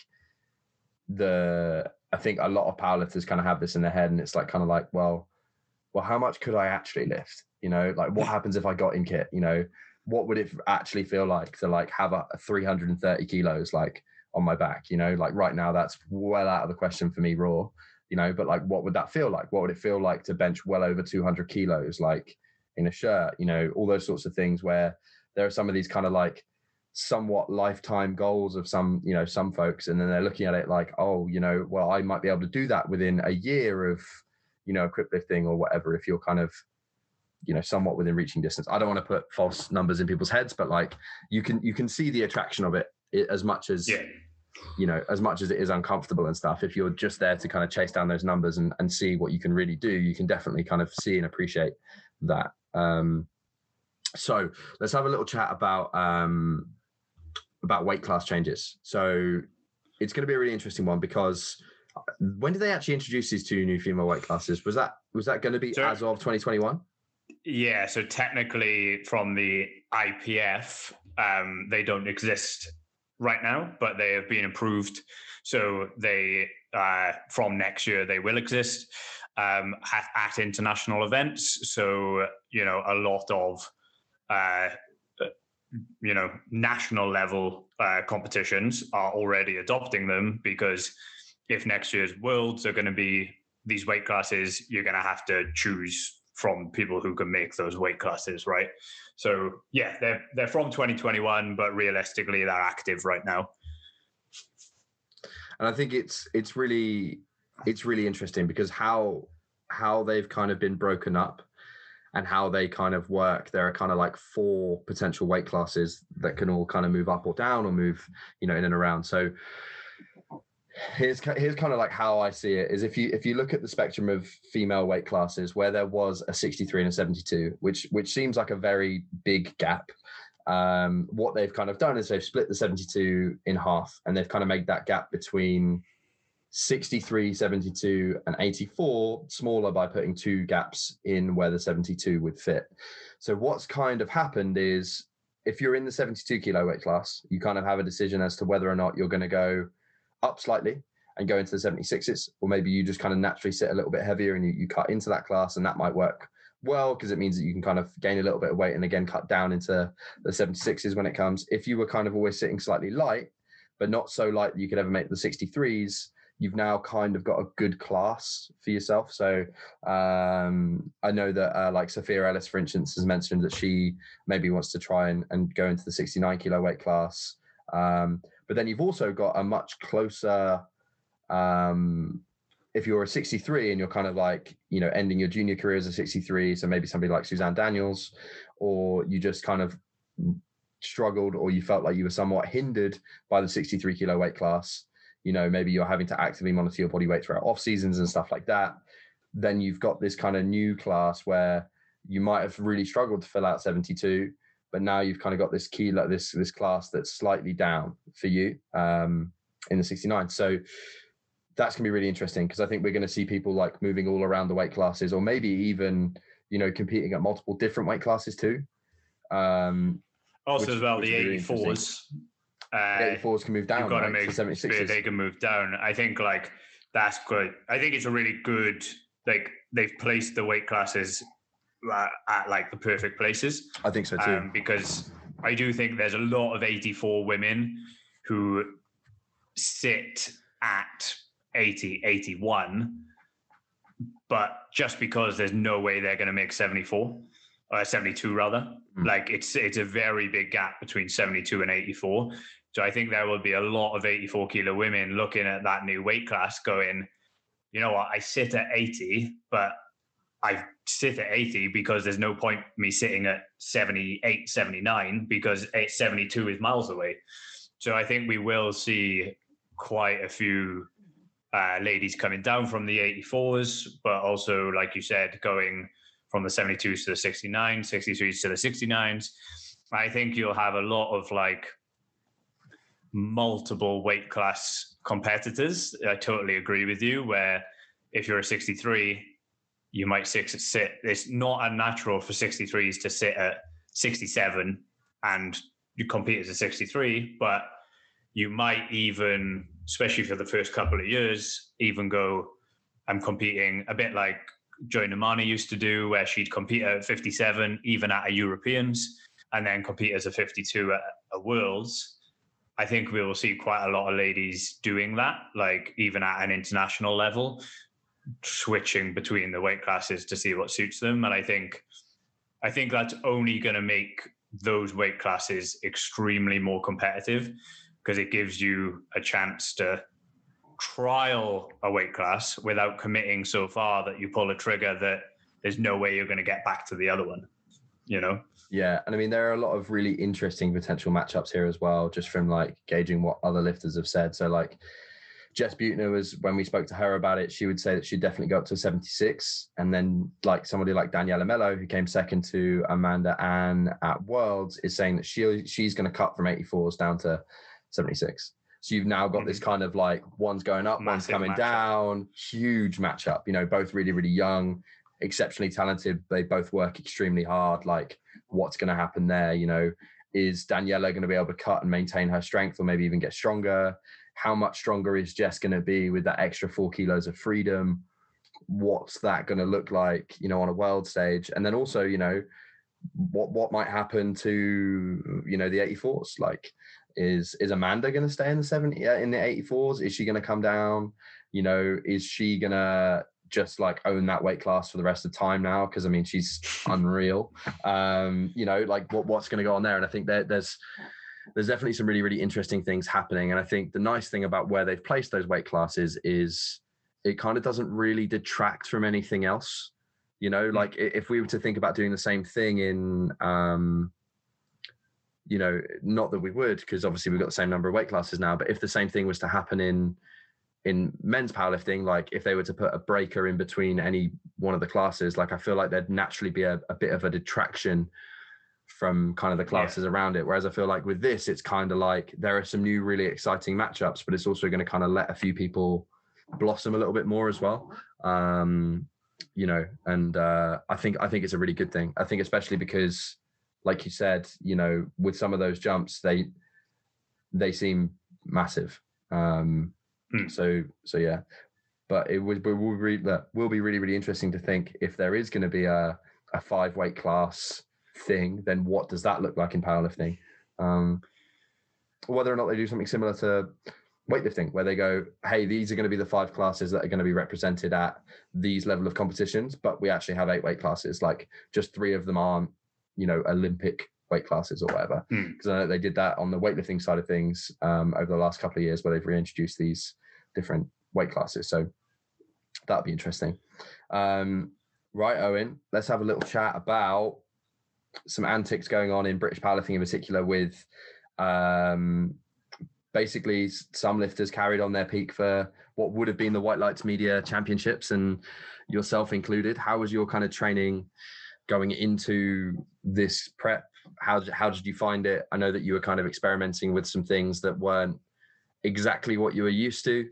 Speaker 1: the I think a lot of powerlifters kind of have this in their head, and it's like kind of like, well, well, how much could I actually lift? You know, like what happens if I got in kit? You know, what would it actually feel like to like have a, a three hundred thirty kilos like on my back? You know, like right now that's well out of the question for me raw, you know, but like what would that feel like? What would it feel like to bench well over two hundred kilos like in a shirt? You know, all those sorts of things where there are some of these kind of like somewhat lifetime goals of some, you know, some folks, and then they're looking at it like, oh, you know, well, I might be able to do that within a year of, you know, equip lifting or whatever, if you're kind of, you know, somewhat within reaching distance. I don't want to put false numbers in people's heads, but like you can you can see the attraction of it it, as much as
Speaker 2: yeah.
Speaker 1: you know, as much as it is uncomfortable and stuff, if you're just there to kind of chase down those numbers and, and see what you can really do, you can definitely kind of see and appreciate that. Um, so let's have a little chat about um, about weight class changes. So it's going to be a really interesting one, because when did they actually introduce these two new female weight classes? Was that was that going to be so, as of twenty twenty-one?
Speaker 2: Yeah, so technically from the I P F, um, they don't exist right now, but they have been approved. So they, uh, from next year, they will exist um, at, at international events. So, you know, a lot of, uh, you know, national level uh, competitions are already adopting them, because if next year's worlds are going to be these weight classes, you're going to have to choose from people who can make those weight classes, right? So yeah, they're they're from twenty twenty-one, but realistically, they're active right now.
Speaker 1: And I think it's it's really it's really interesting, because how how they've kind of been broken up and how they kind of work. There are kind of like four potential weight classes that can all kind of move up or down, or move, you know, in and around. So here's here's kind of like how I see it is, if you if you look at the spectrum of female weight classes, where there was a sixty-three and a seventy-two, which which seems like a very big gap. Um, what they've kind of done is they've split the seventy-two in half, and they've kind of made that gap between sixty-three, seventy-two, and eighty-four smaller by putting two gaps in where the seventy-two would fit. So what's kind of happened is, if you're in the seventy-two kilo weight class, you kind of have a decision as to whether or not you're going to go up slightly and go into the seventy-sixes, or maybe you just kind of naturally sit a little bit heavier and you, you cut into that class, and that might work well, because it means that you can kind of gain a little bit of weight and again cut down into the seventy-sixes when it comes. If you were kind of always sitting slightly light, but not so light that you could ever make the sixty-threes, you've now kind of got a good class for yourself. So um, I know that uh, like Sophia Ellis, for instance, has mentioned that she maybe wants to try and, and go into the sixty-nine kilo weight class. Um, but then you've also got a much closer, um, if you're a sixty-three and you're kind of like, you know, ending your junior career as a sixty-three, so maybe somebody like Suzanne Daniels, or you just kind of struggled, or you felt like you were somewhat hindered by the sixty-three kilo weight class, you know, maybe you're having to actively monitor your body weight throughout off seasons and stuff like that, then you've got this kind of new class where you might have really struggled to fill out seventy-two, but now you've kind of got this key, like this, this class that's slightly down for you um, in the sixty-nine. So that's going to be really interesting, because I think we're going to see people like moving all around the weight classes, or maybe even, you know, competing at multiple different weight classes too. Um,
Speaker 2: also
Speaker 1: which,
Speaker 2: as well, the
Speaker 1: really
Speaker 2: eighty-fours.
Speaker 1: Uh, the eighty-fours can move down.
Speaker 2: You've got
Speaker 1: right,
Speaker 2: to make
Speaker 1: to seventy-sixes.
Speaker 2: They can move down. I think like that's good. I think it's a really good, like they've placed the weight classes at, at like the perfect places.
Speaker 1: I think so too.
Speaker 2: Um, because I do think there's a lot of eighty-four women who sit at eighty, eighty-one, but just because there's no way they're going to make seventy-four or seventy-two rather, mm. like it's it's a very big gap between seventy-two and eighty-four. So I think there will be a lot of eighty-four kilo women looking at that new weight class going, you know what, I sit at eighty, but I sit at eighty because there's no point me sitting at seventy-eight, seventy-nine, because seventy-two is miles away. So I think we will see quite a few uh, ladies coming down from the eighty-fours, but also, like you said, going from the seventy-twos to the sixty-nine, sixty-threes to the sixty-nines. I think you'll have a lot of like multiple weight class competitors. I totally agree with you, where if you're a sixty-three, you might sit, sit. It's not unnatural for sixty-threes to sit at sixty-seven and you compete as a sixty-three, but you might even, especially for the first couple of years, even go, I'm competing a bit like Joy Namani used to do, where she'd compete at fifty-seven, even at a Europeans, and then compete as a fifty-two at a Worlds. I think we will see quite a lot of ladies doing that, like even at an international level, switching between the weight classes to see what suits them. And I think, I think that's only going to make those weight classes extremely more competitive, because it gives you a chance to trial a weight class without committing so far that you pull a trigger that there's no way you're going to get back to the other one. you know?
Speaker 1: Yeah, and I mean, there are a lot of really interesting potential matchups here as well, just from like gauging what other lifters have said. So like Jess Butner was, when we spoke to her about it, she would say that she'd definitely go up to seventy-six. And then like somebody like Daniela Mello, who came second to Amanda Ann at Worlds, is saying that she she's going to cut from eighty-fours down to seventy-six. So you've now got mm-hmm. this kind of like one's going up, Massive one's coming matchup. down, huge matchup, you know, both really, really young, exceptionally talented. They both work extremely hard. Like what's going to happen there? You know, is Daniela going to be able to cut and maintain her strength or maybe even get stronger? How much stronger is Jess going to be with that extra four kilos of freedom? What's that going to look like, you know, on a world stage? And then also, you know, what what might happen to, you know, the eighty-fours? Like, is is Amanda going to stay in the seventy in the eighty-fours? Is she going to come down? You know, is she going to just like own that weight class for the rest of the time now? Because I mean, she's unreal. Um, you know, like what what's going to go on there? And I think there, there's. There's definitely some really, really interesting things happening. And I think the nice thing about where they've placed those weight classes is it kind of doesn't really detract from anything else. You know, like if we were to think about doing the same thing in, um, you know, not that we would, because obviously we've got the same number of weight classes now, but if the same thing was to happen in, in men's powerlifting, like if they were to put a breaker in between any one of the classes, like I feel like there'd naturally be a, a bit of a detraction from kind of the classes yeah. around it. Whereas I feel like with this, it's kind of like there are some new really exciting matchups, but it's also going to kind of let a few people blossom a little bit more as well. Um, you know, and uh, I think I think it's a really good thing. I think especially because, like you said, you know, with some of those jumps, they they seem massive. Um, hmm. So so yeah, but it would will, will, re- will be really really interesting to think if there is going to be a a five weight class thing, then what does that look like in powerlifting? Um, whether or not they do something similar to weightlifting, where they go, hey, these are going to be the five classes that are going to be represented at these level of competitions, but we actually have eight weight classes. Like just three of them aren't, you know, Olympic weight classes or whatever. Because mm. I know they did that on the weightlifting side of things um, over the last couple of years, where they've reintroduced these different weight classes. So that'd be interesting. Um, right, Owen, let's have a little chat about some antics going on in British powerlifting in particular, with um, basically some lifters carried on their peak for what would have been the White Lights Media Championships, and yourself included. How was your kind of training going into this prep? How, how did you find it? I know that you were kind of experimenting with some things that weren't exactly what you were used to,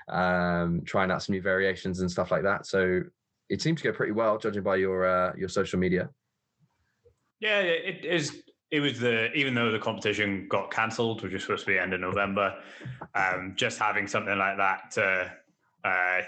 Speaker 1: um, trying out some new variations and stuff like that. So it seemed to go pretty well, judging by your uh, your social media.
Speaker 2: Yeah, it is. It was the, even though the competition got cancelled, which was supposed to be end of November, um, just having something like that to uh,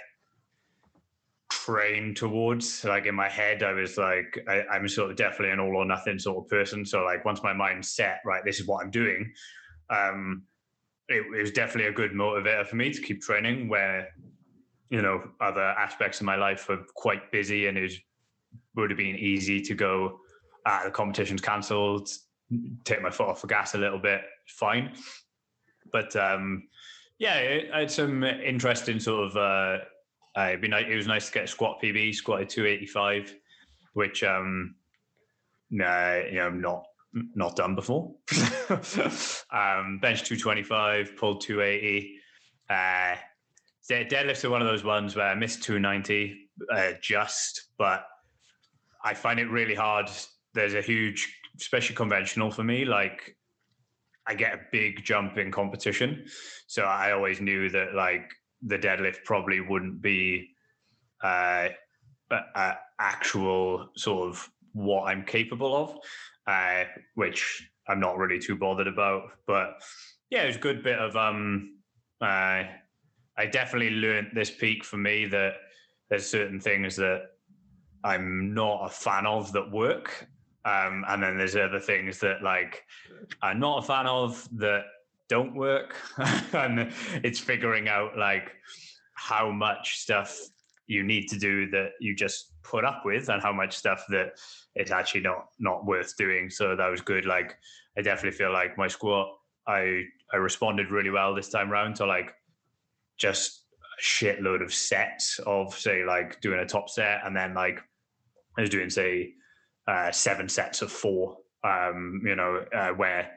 Speaker 2: train towards. Like in my head, I was like, I, I'm sort of definitely an all or nothing sort of person. So like once my mind's set, right, this is what I'm doing. Um, it, it was definitely a good motivator for me to keep training, where, you know, other aspects of my life were quite busy, and it was, would have been easy to go, ah, the competition's cancelled, take my foot off the gas a little bit, fine. But um, yeah, I had some interesting sort of, uh, uh, it'd be nice, it was nice to get a squat P B, squatted two eighty-five, which, um, nah, you know, not not done before. um, bench two twenty-five, pulled two eighty. Uh, deadlifts are one of those ones where I missed two ninety uh, just, but I find it really hard. There's a huge, especially conventional for me, like I get a big jump in competition. So I always knew that like the deadlift probably wouldn't be uh, a, a actual sort of what I'm capable of, uh, which I'm not really too bothered about. But yeah, it was a good bit of, um, uh, I definitely learned this peak for me that there's certain things that I'm not a fan of that work. Um, and then there's other things that like I'm not a fan of that don't work. And it's figuring out like how much stuff you need to do that you just put up with, and how much stuff that it's actually not not worth doing. So that was good. Like I definitely feel like my squat, I I responded really well this time around to like just a shitload of sets of, say, like doing a top set, and then like I was doing, say, uh, seven sets of four. Um, you know, uh, where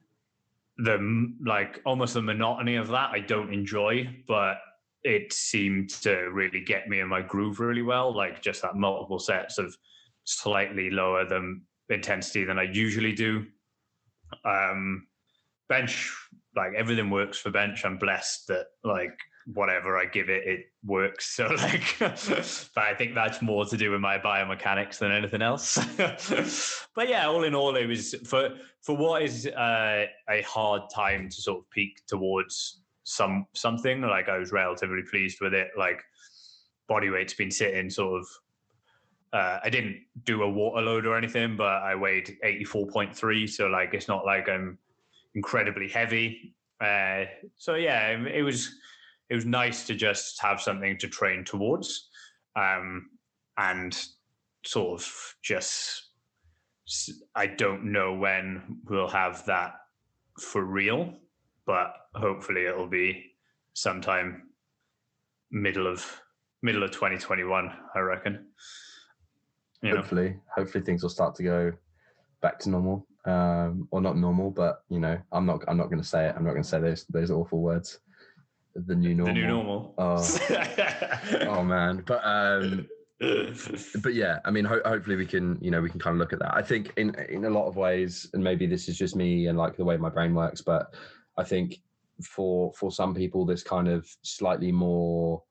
Speaker 2: the like almost the monotony of that I don't enjoy, but it seemed to really get me in my groove really well. Like just that multiple sets of slightly lower than intensity than I usually do. Um, bench, like everything works for bench. I'm blessed that like whatever I give it, it works. So like, but I think that's more to do with my biomechanics than anything else. But yeah, all in all, it was for for what is uh, a hard time to sort of peak towards some something. Like I was relatively pleased with it. Like body weight's been sitting sort of. Uh, I didn't do a water load or anything, but I weighed eighty-four point three. So like, it's not like I'm incredibly heavy. Uh, so yeah, it was it was nice to just have something to train towards, um, and sort of just I don't know when we'll have that for real, but hopefully it'll be sometime middle of middle of twenty twenty-one, I reckon.
Speaker 1: You hopefully, know? hopefully things will start to go back to normal, um, or not normal, but you know, I'm not, I'm not going to say it. I'm not going to say those those awful words. The new normal.
Speaker 2: The new normal.
Speaker 1: Oh, oh man, but um, but yeah, I mean, ho- hopefully we can, you know, we can kind of look at that. I think in in a lot of ways, and maybe this is just me and like the way my brain works, but I think for for some people, this kind of slightly more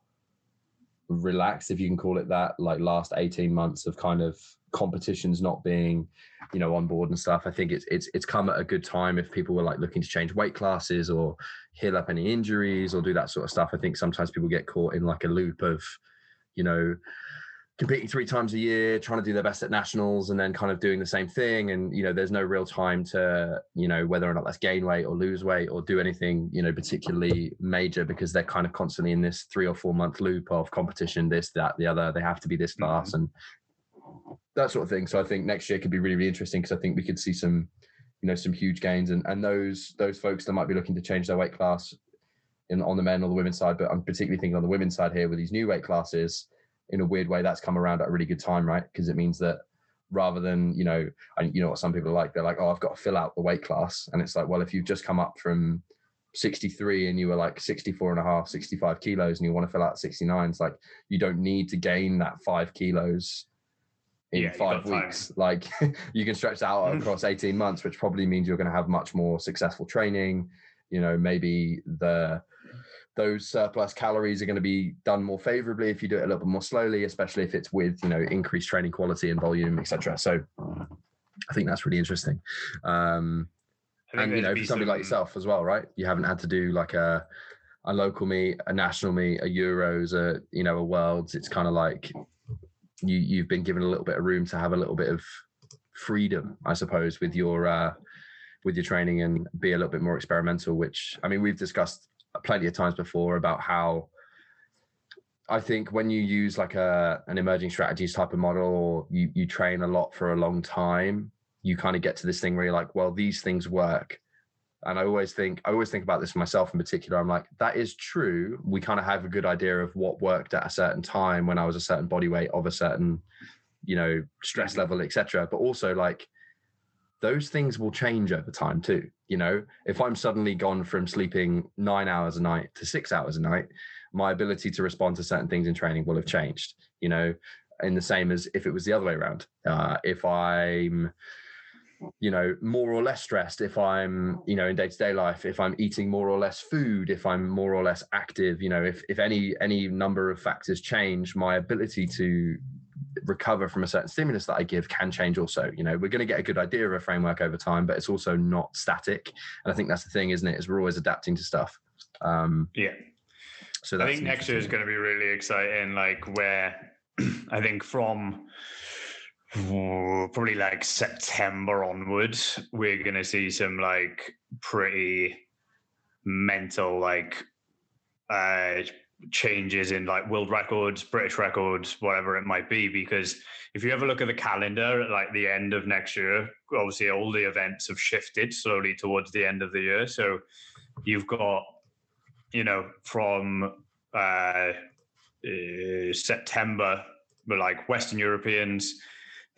Speaker 1: relaxed, if you can call it that, like last eighteen months of kind of competitions not being, you know, on board and stuff. I think it's it's it's come at a good time if people were like looking to change weight classes or heal up any injuries or do that sort of stuff. I think sometimes people get caught in like a loop of, you know, competing three times a year, trying to do their best at nationals and then kind of doing the same thing. And, you know, there's no real time to, you know, whether or not that's gain weight or lose weight or do anything, you know, particularly major, because they're kind of constantly in this three or four month loop of competition, this, that, the other. They have to be this fast and that sort of thing. So I think next year could be really, really interesting because I think we could see some, you know, some huge gains and, and those, those folks that might be looking to change their weight class in on the men or the women's side, but I'm particularly thinking on the women's side here with these new weight classes. In a weird way, that's come around at a really good time, right? Because it means that rather than, you know, and you know what some people are like, they're like, oh, I've got to fill out the weight class. And it's like, well, if you've just come up from sixty-three and you were like sixty-four and a half, sixty-five kilos and you want to fill out sixty-nine, it's like, you don't need to gain that five kilos in yeah, five weeks. Time. Like you can stretch that out across eighteen months, which probably means you're going to have much more successful training. You know, maybe the, those surplus calories are going to be done more favorably if you do it a little bit more slowly, especially if it's with, you know, increased training quality and volume, et cetera. So I think that's really interesting. Um, and, you know, for somebody some... like yourself as well, right? You haven't had to do like a, a local meet, a national meet, a Euros, a, you know, a Worlds. It's kind of like you, you've been given a little bit of room to have a little bit of freedom, I suppose, with your, uh, with your training and be a little bit more experimental, which, I mean, we've discussed plenty of times before about how I think when you use like a an emerging strategies type of model, or you you train a lot for a long time, you kind of get to this thing where you're like, well, these things work. And I always think I always think about this for myself in particular. I'm like, that is true. We kind of have a good idea of what worked at a certain time when I was a certain body weight of a certain, you know, stress level, et cetera. But also like those things will change over time too. You know, if I'm suddenly gone from sleeping nine hours a night to six hours a night, my ability to respond to certain things in training will have changed, you know, in the same as if it was the other way around. Uh, if I'm, you know, more or less stressed, if I'm, you know, in day-to-day life, if I'm eating more or less food, if I'm more or less active, you know, if, if any, any number of factors change, my ability to recover from a certain stimulus that I give can change also. You know, we're going to get a good idea of a framework over time, but it's also not static. And I think that's the thing, isn't it? Is we're always adapting to stuff. Um,
Speaker 2: yeah.
Speaker 1: So
Speaker 2: that's I think next year is going to be really exciting. Like where I think from probably like September onwards, we're going to see some like pretty mental, like, uh, changes in like world records, British records, whatever it might be. Because if you ever look at the calendar at like the end of next year, obviously all the events have shifted slowly towards the end of the year. So you've got, you know, from uh, uh, September, but like Western Europeans,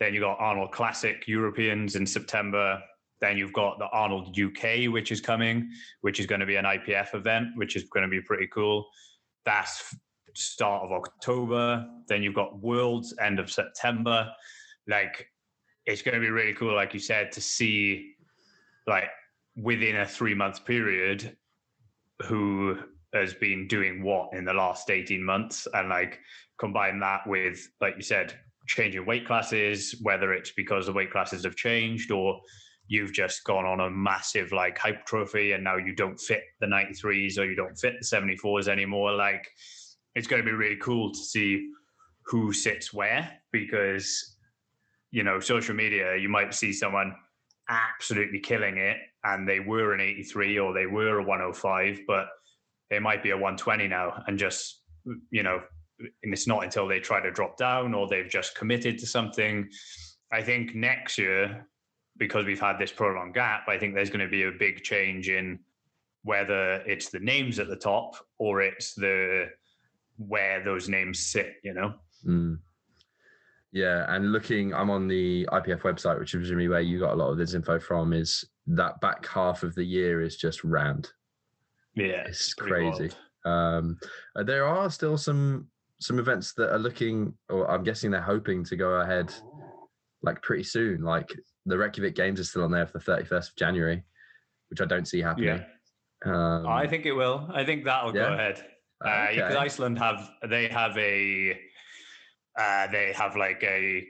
Speaker 2: Then you've got Arnold Classic Europeans in September. Then you've got the Arnold U K, which is coming, which is going to be an I P F event, which is going to be pretty cool. That's start of October. Then you've got Worlds end of September. Like, it's going to be really cool, like you said, to see, like, within a three month period, who has been doing what in the last eighteen months, and like combine that with, like you said, changing weight classes, whether it's because the weight classes have changed or you've just gone on a massive like hypertrophy and now you don't fit the ninety-threes or you don't fit the seventy-fours anymore. Like, it's going to be really cool to see who sits where, because, you know, social media, you might see someone absolutely killing it and they were an eighty-three or they were a one oh five, but they might be a one twenty now, and just, you know, and it's not until they try to drop down or they've just committed to something. I think next year, because we've had this prolonged gap, I think there's going to be a big change in whether it's the names at the top or it's the where those names sit, you know?
Speaker 1: Mm. Yeah, and looking, I'm on the I P F website, which is presumably where you got a lot of this info from, is that back half of the year is just rammed.
Speaker 2: Yeah,
Speaker 1: it's crazy. Um, there are still some some events that are looking, or I'm guessing they're hoping to go ahead like pretty soon. Like the Reykjavik Games is still on there for the thirty-first of January, which I don't see happening.
Speaker 2: Yeah.
Speaker 1: Um,
Speaker 2: I think it will. I think that'll
Speaker 1: yeah?
Speaker 2: go ahead. Uh,
Speaker 1: okay.
Speaker 2: Because Iceland have, they have a, uh, they have like a,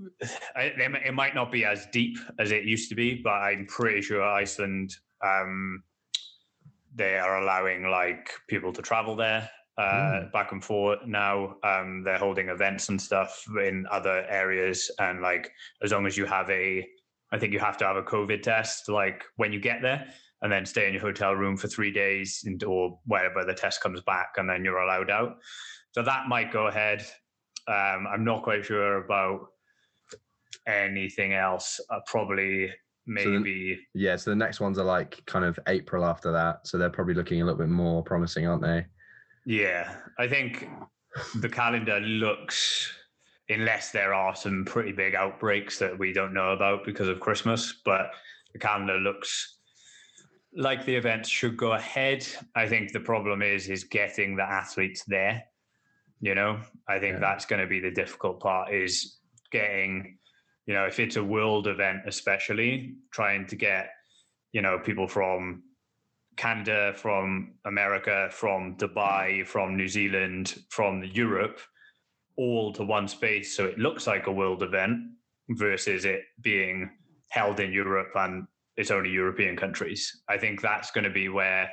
Speaker 2: it might not be as deep as it used to be, but I'm pretty sure Iceland, um, they are allowing like people to travel there uh, mm. back and forth now. Um, they're holding events and stuff in other areas, and like as long as you have a, I think you have to have a COVID test like when you get there, and then stay in your hotel room for three days and, or wherever the test comes back, and then you're allowed out. So that might go ahead. Um, I'm not quite sure about anything else. Uh, probably. Maybe.
Speaker 1: So the, yeah, so the next ones are like kind of April after that. So they're probably looking a little bit more promising, aren't they?
Speaker 2: Yeah, I think the calendar looks, unless there are some pretty big outbreaks that we don't know about because of Christmas, but the calendar looks like the events should go ahead. I think the problem is, is getting the athletes there. You know, I think yeah. that's going to be the difficult part, is getting, you know, if it's a world event, especially trying to get, you know, people from Canada, from America, from Dubai, from New Zealand, from Europe, all to one space. So it looks like a world event versus it being held in Europe and it's only European countries. I think that's going to be where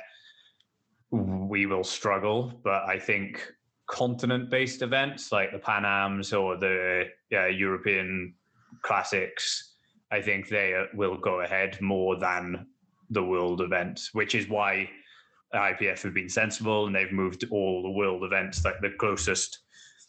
Speaker 2: we will struggle. But I think continent-based events like the Pan Ams or the uh, European Classics, I think they will go ahead more than the world events, which is why I P F have been sensible and they've moved all the world events. Like the closest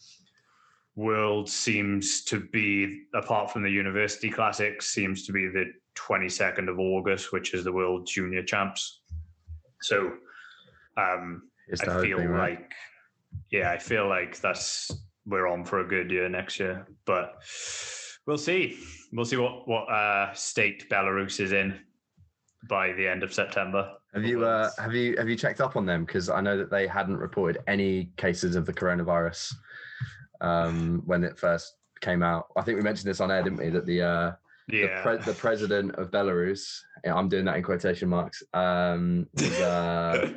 Speaker 2: world seems to be, apart from the University Classics, seems to be the twenty-second of August, which is the World Junior Champs. So um, I feel hoping, right? like, yeah, I feel like that's, we're on for a good year next year, but we'll see. We'll see what, what uh, state Belarus is in by the end of September.
Speaker 1: Have you uh, have you have you checked up on them? Because I know that they hadn't reported any cases of the coronavirus um, when it first came out. I think we mentioned this on air, didn't we? That the uh,
Speaker 2: yeah.
Speaker 1: the, pre- the president of Belarus, I'm doing that in quotation marks, um, was, uh,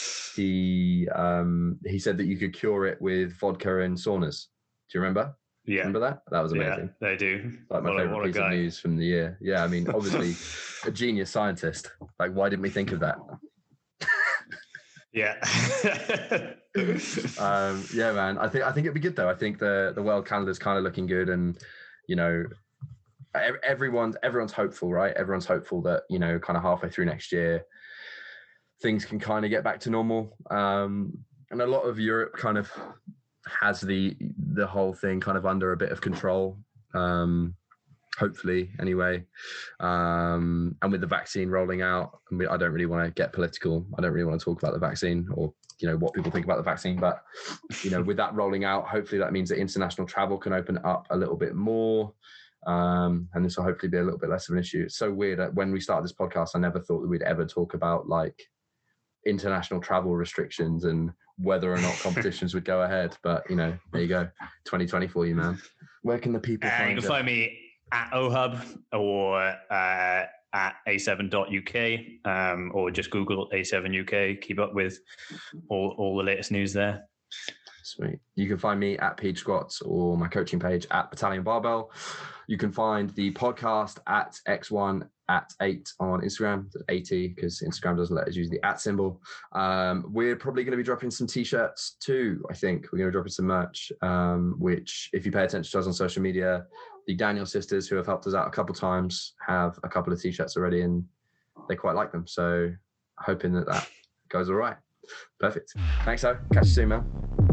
Speaker 1: he um, he said that you could cure it with vodka and saunas. Do you remember?
Speaker 2: Yeah.
Speaker 1: Remember that? That was amazing.
Speaker 2: Yeah, they do.
Speaker 1: Like my what favorite piece of news from the year. Yeah, I mean, obviously a genius scientist. Like, why didn't we think of that?
Speaker 2: Yeah.
Speaker 1: um, yeah, man. I think I think it'd be good though. I think the the world calendar's kind of looking good, and you know, everyone's everyone's hopeful, right? Everyone's hopeful that, you know, kind of halfway through next year, things can kind of get back to normal. Um, and a lot of Europe kind of has the the whole thing kind of under a bit of control, um, hopefully anyway. Um, and with the vaccine rolling out, I mean, I don't really want to get political. I don't really want to talk about the vaccine or, you know, what people think about the vaccine. But, you know, with that rolling out, hopefully that means that international travel can open up a little bit more. Um, and this will hopefully be a little bit less of an issue. It's so weird that when we started this podcast, I never thought that we'd ever talk about like international travel restrictions and whether or not competitions would go ahead. But, you know, there you go. twenty twenty for you, man. Where can the people
Speaker 2: uh,
Speaker 1: find
Speaker 2: you? can
Speaker 1: you?
Speaker 2: find me at ohub or uh, at a seven dot U K, um, or just Google A seven U K. Keep up with all, all the latest news there.
Speaker 1: Sweet. You can find me at Page Squats or my coaching page at Battalion Barbell. You can find the podcast at X one at eight on Instagram, eighty, because Instagram doesn't let us use the at symbol. Um, we're probably going to be dropping some t-shirts too. I think we're going to be dropping some merch, um, which if you pay attention to us on social media, the Daniel sisters, who have helped us out a couple times, have a couple of t-shirts already and they quite like them. So hoping that that goes all right. Perfect. Thanks, though. Catch you soon, man.